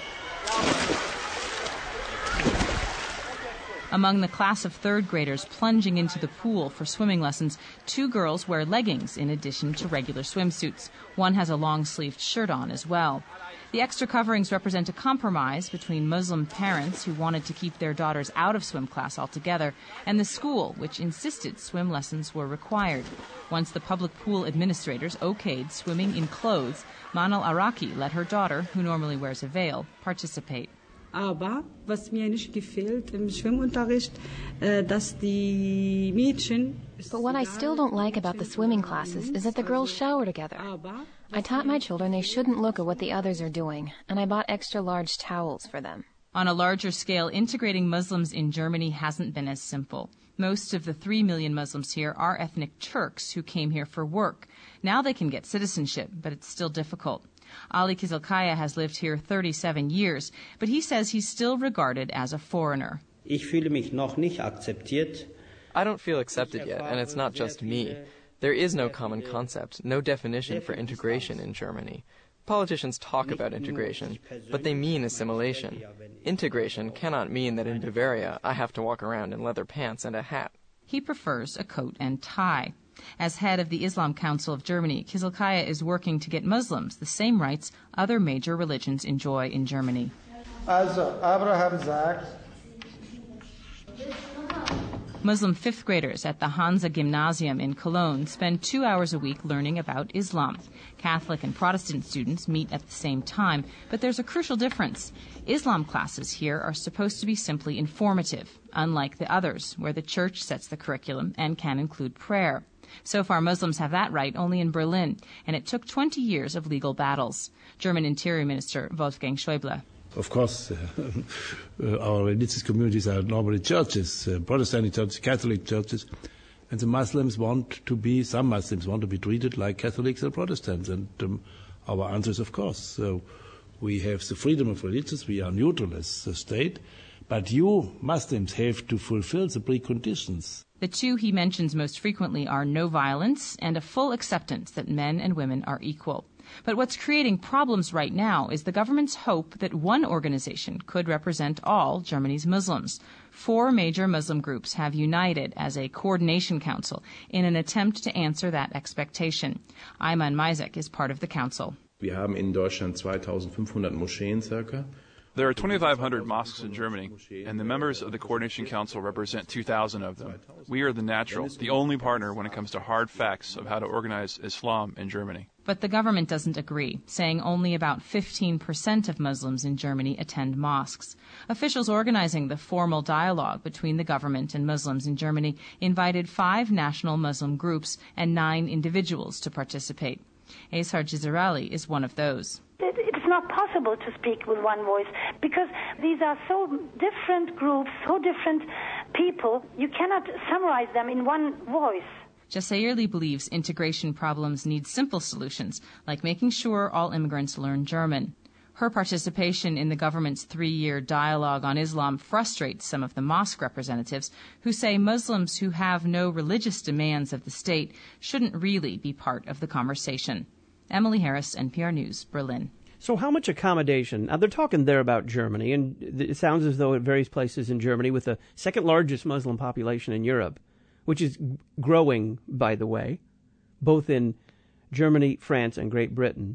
Among the class of third graders plunging into the pool for swimming lessons, two girls wear leggings in addition to regular swimsuits. One has a long-sleeved shirt on as well. The extra coverings represent a compromise between Muslim parents who wanted to keep their daughters out of swim class altogether and the school, which insisted swim lessons were required. Once the public pool administrators okayed swimming in clothes, Manal Araki let her daughter, who normally wears a veil, participate. Aber was mir nicht gefällt im Schwimmunterricht, dass die Mädchen. But what I still don't like about the swimming classes is that the girls shower together. I taught my children they shouldn't look at what the others are doing, and I bought extra large towels for them. On a larger scale, integrating Muslims in Germany hasn't been as simple. Most of the three million Muslims here are ethnic Turks who came here for work. Now they can get citizenship, but it's still difficult. Ali Kizilkaya has lived here thirty-seven years, but he says he's still regarded as a foreigner. Ich fühle mich noch nicht akzeptiert. I don't feel accepted yet, and it's not just me. There is no common concept, no definition for integration in Germany. Politicians talk about integration, but they mean assimilation. Integration cannot mean that in Bavaria I have to walk around in leather pants and a hat. He prefers a coat and tie. As head of the Islam Council of Germany, Kizilkaya is working to get Muslims the same rights other major religions enjoy in Germany. Also, Abraham sagt, Muslim fifth graders at the Hansa Gymnasium in Cologne spend two hours a week learning about Islam. Catholic and Protestant students meet at the same time, but there's a crucial difference. Islam classes here are supposed to be simply informative, unlike the others, where the church sets the curriculum and can include prayer. So far, Muslims have that right only in Berlin, and it took twenty years of legal battles. German Interior Minister Wolfgang Schäuble. Of course, uh, uh, our religious communities are normally churches, uh, Protestant churches, Catholic churches, and the Muslims want to be, some Muslims want to be treated like Catholics or Protestants, and um, our answer is of course. So we have the freedom of religions, we are neutral as a state, but you Muslims have to fulfill the preconditions. The two he mentions most frequently are no violence and a full acceptance that men and women are equal. But what's creating problems right now is the government's hope that one organization could represent all Germany's Muslims. Four major Muslim groups have united as a coordination council in an attempt to answer that expectation. Ayman Maizek is part of the council. Wir haben in Deutschland twenty-five hundred Moscheen circa. There are twenty-five hundred mosques in Germany, and the members of the Coordination Council represent two thousand of them. We are the natural, the only partner when it comes to hard facts of how to organize Islam in Germany. But the government doesn't agree, saying only about fifteen percent of Muslims in Germany attend mosques. Officials organizing the formal dialogue between the government and Muslims in Germany invited five national Muslim groups and nine individuals to participate. Azhar Jizarali is one of those. It's not possible to speak with one voice because these are so different groups, so different people. You cannot summarize them in one voice. Jasairli believes integration problems need simple solutions, like making sure all immigrants learn German. Her participation in the government's three-year dialogue on Islam frustrates some of the mosque representatives who say Muslims who have no religious demands of the state shouldn't really be part of the conversation. Emily Harris, N P R News, Berlin. So how much accommodation? Now, they're talking there about Germany, and it sounds as though at various places in Germany, with the second largest Muslim population in Europe, which is growing, by the way, both in Germany, France, and Great Britain.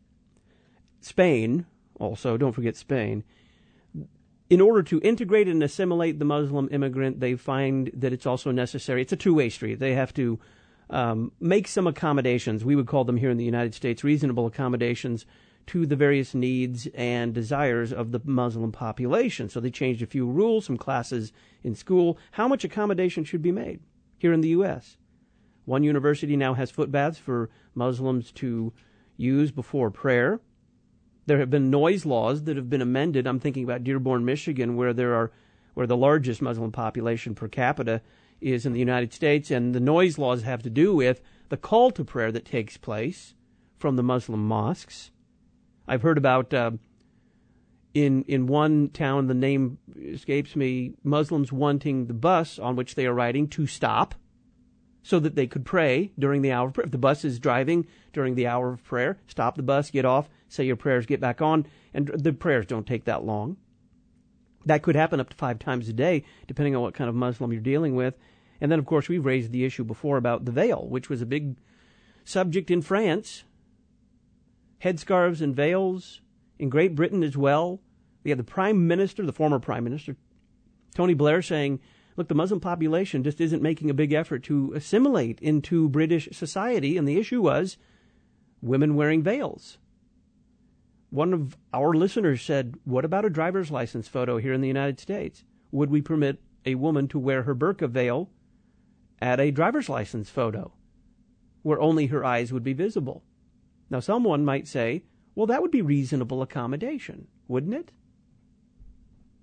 Spain, also, don't forget Spain. In order to integrate and assimilate the Muslim immigrant, they find that it's also necessary. It's a two-way street. They have to um, make some accommodations. We would call them here in the United States reasonable accommodations to the various needs and desires of the Muslim population. So they changed a few rules, some classes in school. How much accommodation should be made here in the U S? One university now has foot baths for Muslims to use before prayer. There have been noise laws that have been amended. I'm thinking about Dearborn, Michigan, where there are where the largest Muslim population per capita is in the United States, and the noise laws have to do with the call to prayer that takes place from the Muslim mosques. I've heard about uh, in in one town, the name escapes me, Muslims wanting the bus on which they are riding to stop so that they could pray during the hour of prayer. If the bus is driving during the hour of prayer, stop the bus, get off, say your prayers, get back on, and the prayers don't take that long. That could happen up to five times a day, depending on what kind of Muslim you're dealing with. And then, of course, we've raised the issue before about the veil, which was a big subject in France. Headscarves and veils in Great Britain as well. We have the Prime Minister, the former Prime Minister, Tony Blair, saying, look, the Muslim population just isn't making a big effort to assimilate into British society, and the issue was women wearing veils. One of our listeners said, what about a driver's license photo here in the United States? Would we permit a woman to wear her burqa veil at a driver's license photo where only her eyes would be visible? Now, someone might say, well, that would be reasonable accommodation, wouldn't it?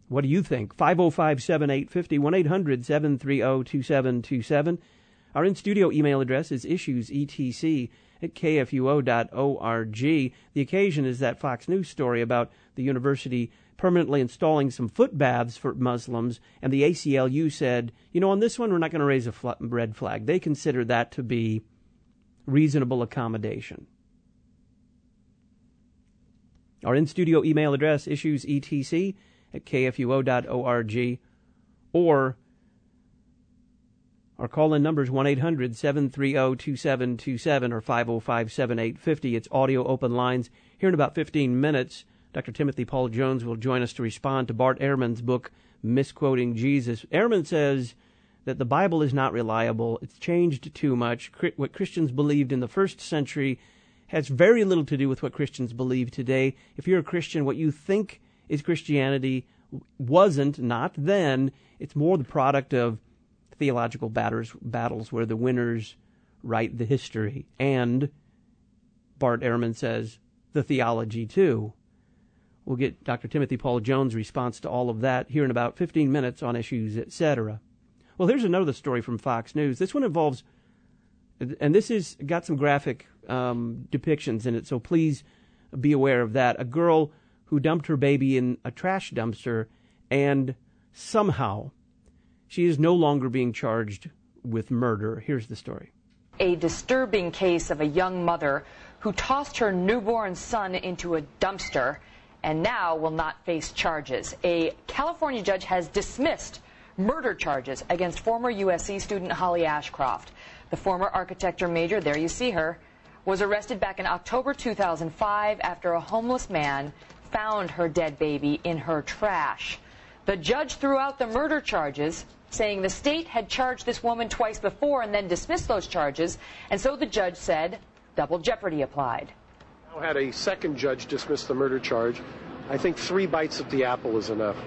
What do you think? five oh five, seven eight five oh, one eight hundred, seven three oh, two seven two seven. Our in-studio email address is issuesetc at k f u o dot org. The occasion is that Fox News story about the university permanently installing some foot baths for Muslims, and the A C L U said, you know, on this one, we're not going to raise a fl- red flag. They consider that to be reasonable accommodation. Our in-studio email address, issuesetc at k f u o dot org, or our call-in number is one eight hundred, seven three oh, two seven two seven or five oh five, seven eight five oh. It's audio open lines. Here in about fifteen minutes, Doctor Timothy Paul Jones will join us to respond to Bart Ehrman's book, Misquoting Jesus. Ehrman says that the Bible is not reliable. It's changed too much. What Christians believed in the first century has very little to do with what Christians believe today. If you're a Christian, what you think is Christianity wasn't, not then. It's more the product of theological batters, battles where the winners write the history. And, Bart Ehrman says, the theology too. We'll get Doctor Timothy Paul Jones' response to all of that here in about fifteen minutes on Issues, et cetera. Well, here's another story from Fox News. This one involves, and this has got some graphic um, depictions in it, so please be aware of that. A girl who dumped her baby in a trash dumpster, and somehow she is no longer being charged with murder. Here's the story. A disturbing case of a young mother who tossed her newborn son into a dumpster and now will not face charges. A California judge has dismissed murder charges against former U S C student Holly Ashcroft. The former architecture major, there you see her, was arrested back in October two thousand five after a homeless man found her dead baby in her trash. The judge threw out the murder charges, saying the state had charged this woman twice before and then dismissed those charges, and so the judge said double jeopardy applied. Now had a second judge dismiss the murder charge. I think three bites at the apple is enough.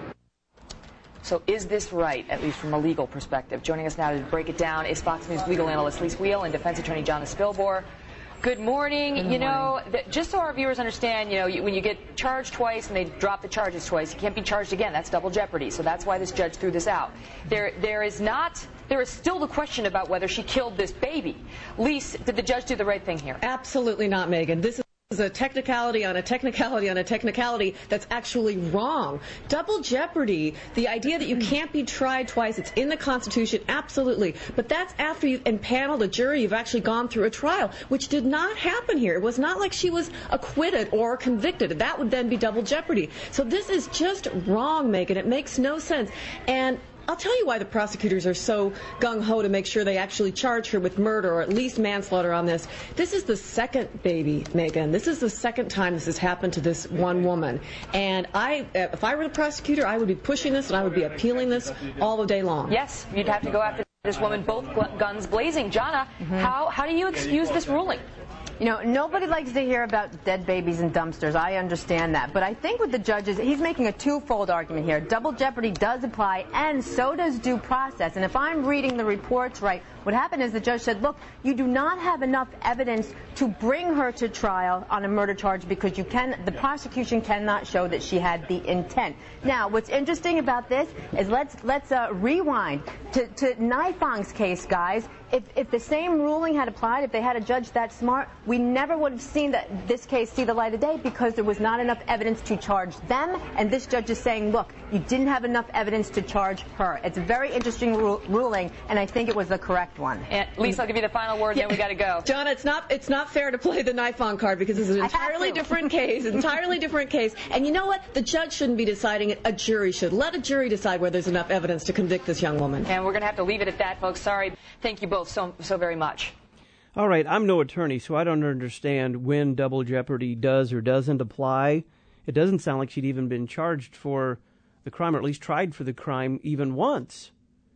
So is this right, at least from a legal perspective? Joining us now to break it down is Fox News legal analyst Lise Wheel and defense attorney John Spilbor. Good morning. Good morning. You know, th- just so our viewers understand, you know, you, when you get charged twice and they drop the charges twice, you can't be charged again. That's double jeopardy. So that's why this judge threw this out. There, there is not, there is still the question about whether she killed this baby. Lise, did the judge do the right thing here? Absolutely not, Megan. This is is a technicality on a technicality on a technicality that's actually wrong. Double jeopardy, the idea that you can't be tried twice, it's in the Constitution, absolutely. But that's after you've empaneled a jury, you've actually gone through a trial, which did not happen here. It was not like she was acquitted or convicted. That would then be double jeopardy. So this is just wrong, Megan. It makes no sense. And I'll tell you why the prosecutors are so gung-ho to make sure they actually charge her with murder or at least manslaughter on this. This is the second baby, Megan. This is the second time this has happened to this one woman. And I, if I were the prosecutor, I would be pushing this and I would be appealing this all the day long. Yes, you'd have to go after this woman, both guns blazing. Jana, mm-hmm. how, how do you excuse this ruling? You know, nobody likes to hear about dead babies in dumpsters. I understand that. But I think with the judges, he's making a twofold argument here. Double jeopardy does apply, and so does due process. And if I'm reading the reports right, what happened is the judge said, look, you do not have enough evidence to bring her to trial on a murder charge because you can, the prosecution cannot show that she had the intent. Now, what's interesting about this is let's let's uh, rewind to, to Naifang's case, guys. If, if the same ruling had applied, if they had a judge that smart, we never would have seen that this case see the light of day because there was not enough evidence to charge them. And this judge is saying, look, you didn't have enough evidence to charge her. It's a very interesting ru- ruling, and I think it was the correct one. And Lisa, I'll give you the final word, yeah. Then we got to go. John, it's not it's not fair to play the Naifang card because this is an entirely different case, entirely different case. And you know what? The judge shouldn't be deciding it. A jury should. Let a jury decide whether there's enough evidence to convict this young woman. And we're going to have to leave it at that, folks. Sorry. Thank you both so so very much. All right, I'm no attorney, so I don't understand when double jeopardy does or doesn't apply. It doesn't sound like she'd even been charged for the crime, or at least tried for the crime even once.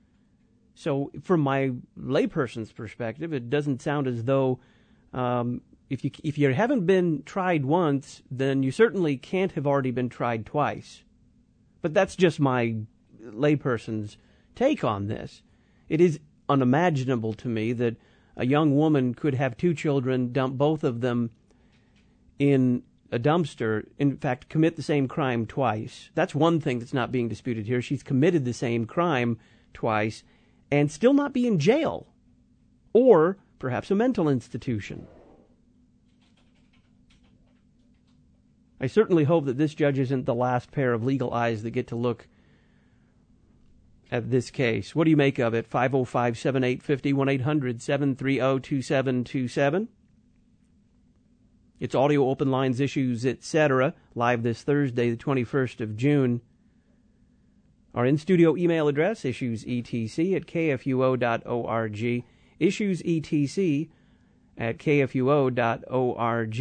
So from my layperson's perspective, it doesn't sound as though um, if you if you haven't been tried once, then you certainly can't have already been tried twice. But that's just my layperson's take on this. It is unimaginable to me that a young woman could have two children, dump both of them in a dumpster, in fact, commit the same crime twice. That's one thing that's not being disputed here. She's committed the same crime twice and still not be in jail or perhaps a mental institution. I certainly hope that this judge isn't the last pair of legal eyes that get to look at this case. What do you make of it? five oh five, seven eight five oh, one eight hundred, seven three oh, two seven two seven. It's audio open lines, issues, et cetera, live this Thursday, the twenty-first of June. Our in-studio email address, issuesetc at k f u o dot org, issuesetc at k f u o dot org.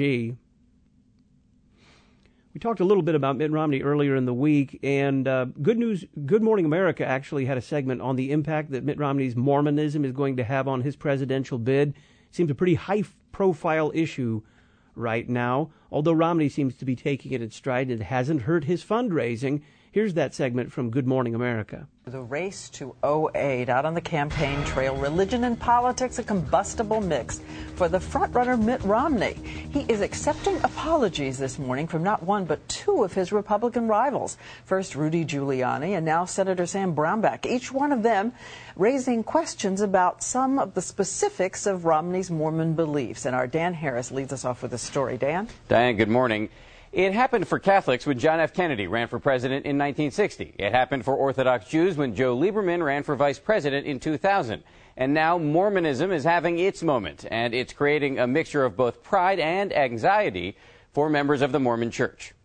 We talked a little bit about Mitt Romney earlier in the week, and uh, Good News, Good Morning America actually had a segment on the impact that Mitt Romney's Mormonism is going to have on his presidential bid. Seems a pretty high-profile issue right now, although Romney seems to be taking it in stride. It hasn't hurt his fundraising. Here's that segment from Good Morning America. The race to oh eight, out on the campaign trail, religion and politics, a combustible mix for the frontrunner Mitt Romney. He is accepting apologies this morning from not one but two of his Republican rivals. First Rudy Giuliani and now Senator Sam Brownback, each one of them raising questions about some of the specifics of Romney's Mormon beliefs. And our Dan Harris leads us off with a story. Dan? Diane, good morning. It happened for Catholics when John F. Kennedy ran for president in nineteen sixty. It happened for Orthodox Jews when Joe Lieberman ran for vice president in two thousand. And now Mormonism is having its moment, and it's creating a mixture of both pride and anxiety for members of the Mormon Church.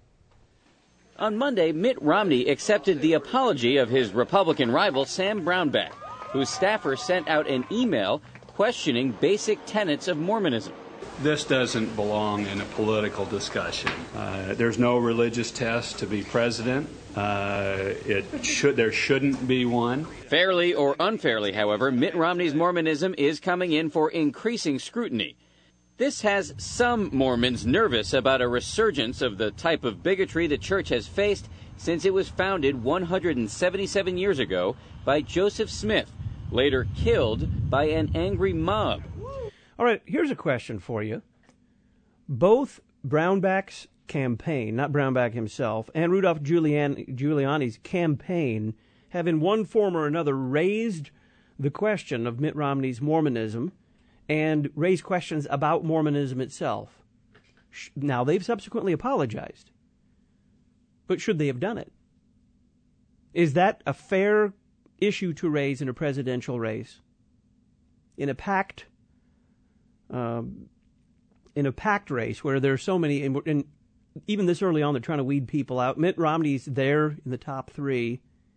On Monday, Mitt Romney accepted the apology of his Republican rival Sam Brownback, whose staffer sent out an email questioning basic tenets of Mormonism. This doesn't belong in a political discussion. Uh, there's no religious test to be president. Uh, it should there shouldn't be one. Fairly or unfairly, however, Mitt Romney's Mormonism is coming in for increasing scrutiny. This has some Mormons nervous about a resurgence of the type of bigotry the church has faced since it was founded one hundred seventy-seven years ago by Joseph Smith, later killed by an angry mob. All right, here's a question for you. Both Brownback's campaign, not Brownback himself, and Rudolph Giuliani, Giuliani's campaign have in one form or another raised the question of Mitt Romney's Mormonism and raised questions about Mormonism itself. Now, they've subsequently apologized. But should they have done it? Is that a fair issue to raise in a presidential race? In a packed Um, in a packed race where there are so many, and, and even this early on, they're trying to weed people out. Mitt Romney's there in the top three.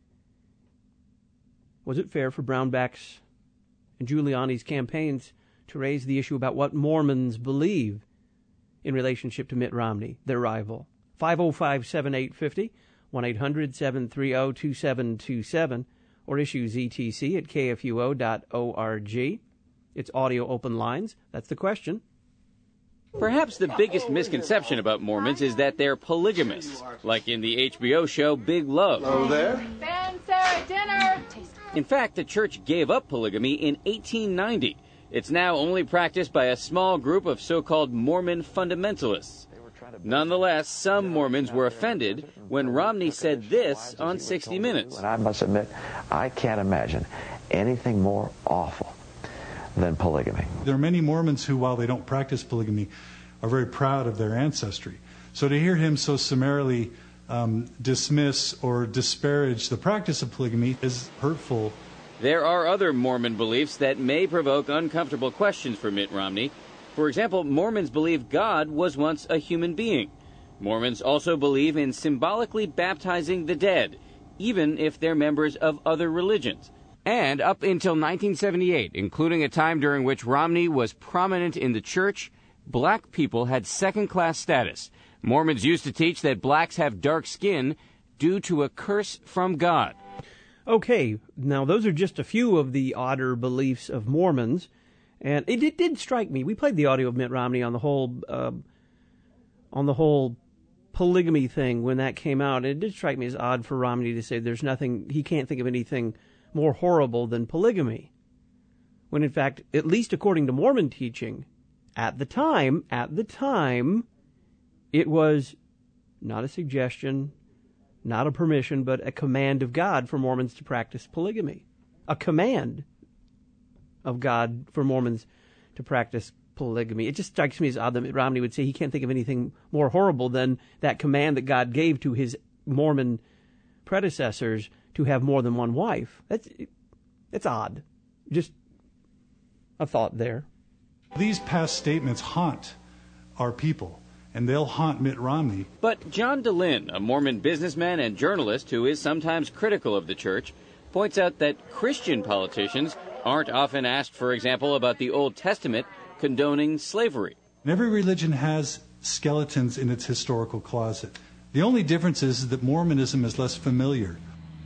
Was it fair for Brownback's and Giuliani's campaigns to raise the issue about what Mormons believe in relationship to Mitt Romney, their rival? five oh five, seven eight five oh, one eight hundred, seven three oh, two seven two seven, or issues E T C at k f u o dot org. It's audio open lines. That's the question. Perhaps the biggest misconception about Mormons is that they're polygamists, like in the H B O show Big Love. Hello there. Ben, Sarah, dinner. In fact, the church gave up polygamy in eighteen ninety. It's now only practiced by a small group of so-called Mormon fundamentalists. Nonetheless, some Mormons were offended when Romney said this on sixty minutes. And I must admit, I can't imagine anything more awful than polygamy. There are many Mormons who, while they don't practice polygamy, are very proud of their ancestry. So to hear him so summarily um, dismiss or disparage the practice of polygamy is hurtful. There are other Mormon beliefs that may provoke uncomfortable questions for Mitt Romney. For example, Mormons believe God was once a human being. Mormons also believe in symbolically baptizing the dead, even if they're members of other religions. And up until nineteen seventy-eight, including a time during which Romney was prominent in the church, black people had second-class status. Mormons used to teach that blacks have dark skin due to a curse from God. Okay, now those are just a few of the odder beliefs of Mormons. And it, it did strike me. We played the audio of Mitt Romney on the whole uh, on the whole polygamy thing when that came out. It did strike me as odd for Romney to say there's nothing, he can't think of anything more horrible than polygamy. When in fact, at least according to Mormon teaching, at the time, at the time, It was not a suggestion, not a permission, but a command of God for Mormons to practice polygamy. A command of God for Mormons to practice polygamy. It just strikes me as odd that Mitt Romney would say he can't think of anything more horrible than that command that God gave to his Mormon predecessors to have more than one wife. That's, it's odd. Just a thought there. These past statements haunt our people, and they'll haunt Mitt Romney. But John DeLynn, a Mormon businessman and journalist who is sometimes critical of the church, points out that Christian politicians aren't often asked, for example, about the Old Testament condoning slavery. Every religion has skeletons in its historical closet. The only difference is that Mormonism is less familiar.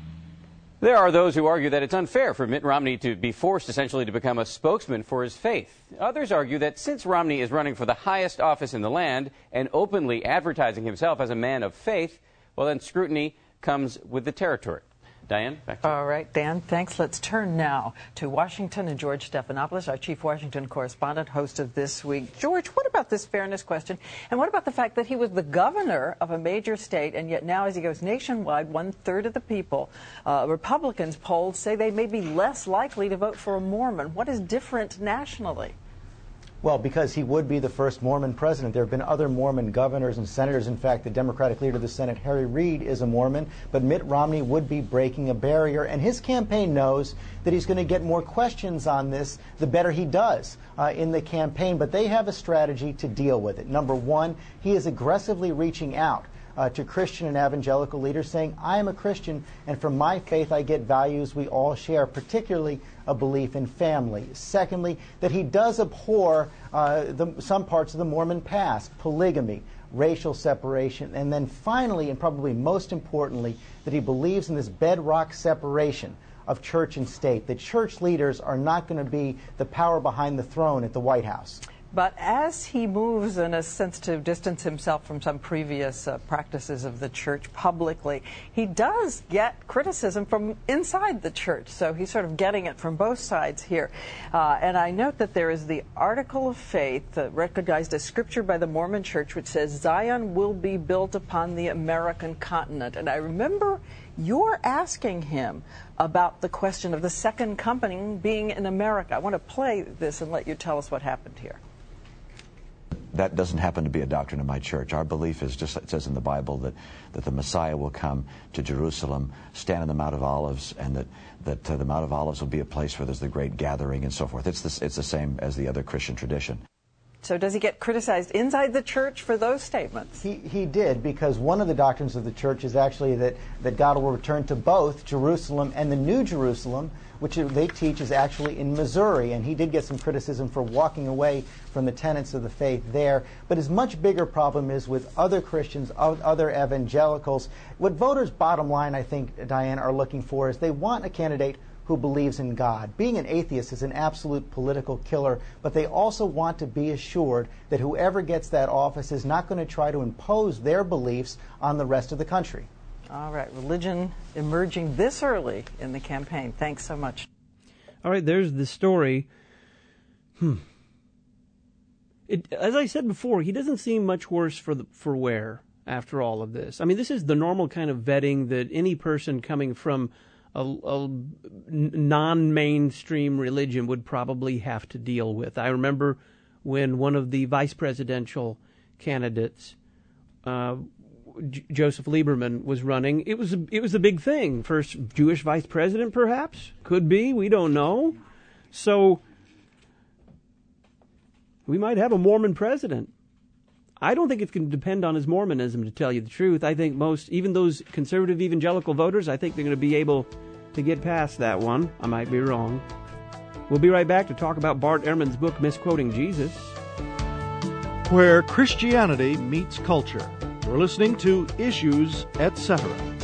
There are those who argue that it's unfair for Mitt Romney to be forced essentially to become a spokesman for his faith. Others argue that since Romney is running for the highest office in the land and openly advertising himself as a man of faith, well, then scrutiny comes with the territory. Diane, back to you. All right, Dan, thanks. Let's turn now to Washington and George Stephanopoulos, our chief Washington correspondent, host of This Week. George, what about this fairness question? And what about the fact that he was the governor of a major state, and yet now as he goes nationwide, one-third of the people, uh, Republicans polled, say they may be less likely to vote for a Mormon. What is different nationally? Well, because he would be the first Mormon president. There have been other Mormon governors and senators. In fact, the Democratic leader of the Senate, Harry Reid, is a Mormon. But Mitt Romney would be breaking a barrier. And his campaign knows that he's going to get more questions on this the better he does uh, in the campaign. But they have a strategy to deal with it. Number one, he is aggressively reaching out Uh, to Christian and evangelical leaders, saying, I am a Christian, and from my faith I get values we all share, particularly a belief in family. Secondly, that he does abhor uh, the, some parts of the Mormon past, polygamy, racial separation, and then finally, and probably most importantly, that he believes in this bedrock separation of church and state, that church leaders are not going to be the power behind the throne at the White House. But as he moves, in a sense, to distance himself from some previous uh, practices of the church publicly, he does get criticism from inside the church. So he's sort of getting it from both sides here. Uh, and I note that there is the Article of Faith, uh, recognized as scripture by the Mormon Church, which says Zion will be built upon the American continent. And I remember you're asking him about the question of the second coming being in America. I want to play this and let you tell us what happened here. That doesn't happen to be a doctrine of my church. Our belief is, just like it says in the Bible, that, that the Messiah will come to Jerusalem, stand on the Mount of Olives, and that, that uh, the Mount of Olives will be a place where there's the great gathering and so forth. It's the, it's the same as the other Christian tradition. So does he get criticized inside the church for those statements? He, he did, because one of the doctrines of the church is actually that, that God will return to both Jerusalem and the New Jerusalem, which they teach is actually in Missouri. And he did get some criticism for walking away from the tenets of the faith there. But his much bigger problem is with other Christians, other evangelicals. What voters, bottom line, I think, Diane, are looking for is they want a candidate who believes in God. Being an atheist is an absolute political killer, but they also want to be assured that whoever gets that office is not going to try to impose their beliefs on the rest of the country. All right, religion emerging this early in the campaign. Thanks so much. All right, there's the story. Hmm. It, as I said before, he doesn't seem much worse for the, for wear after all of this. I mean, this is the normal kind of vetting that any person coming from a, a non-mainstream religion would probably have to deal with. I remember when one of the vice presidential candidates, uh, J- Joseph Lieberman, was running. It was a, it was a big thing. First Jewish vice president, perhaps? Could be. We don't know. So we might have a Mormon president. I don't think it can depend on his Mormonism, to tell you the truth. I think most, even those conservative evangelical voters, I think they're going to be able to get past that one. I might be wrong. We'll be right back to talk about Bart Ehrman's book, Misquoting Jesus. Where Christianity meets culture. You're listening to Issues, et cetera.